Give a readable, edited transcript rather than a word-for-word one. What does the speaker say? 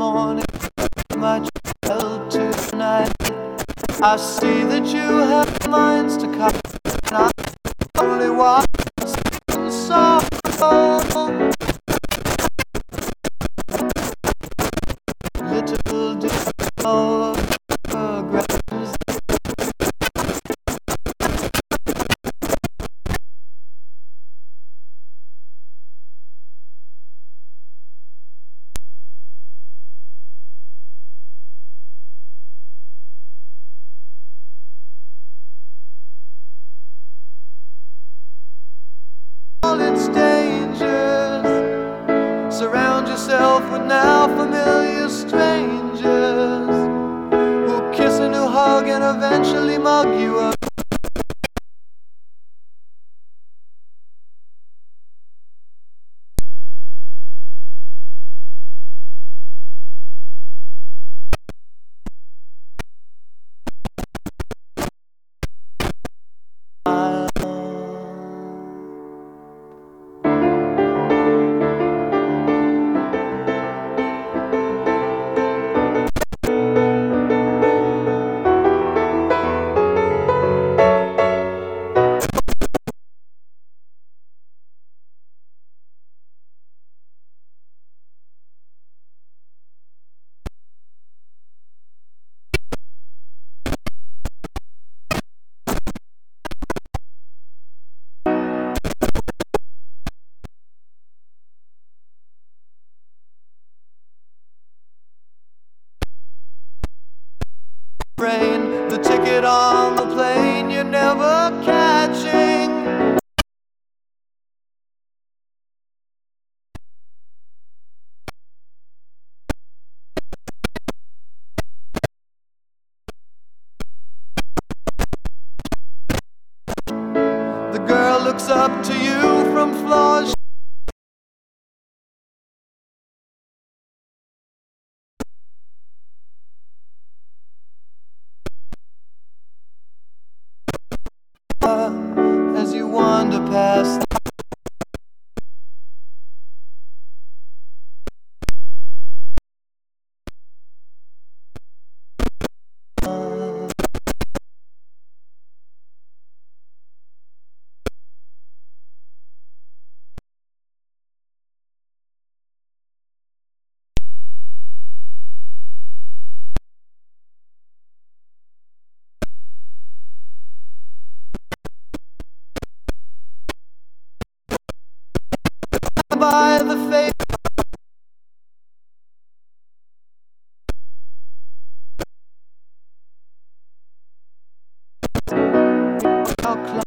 morning, my child tonight. I see that you have minds to cut, and I'm the only one so little do you know programs. All its dangers. Surround yourself with now familiar strangers who'll kiss and who'll hug and eventually mug you up. The ticket on the plane you're never catching. The girl looks up to you from floors. As you wander past by the face. How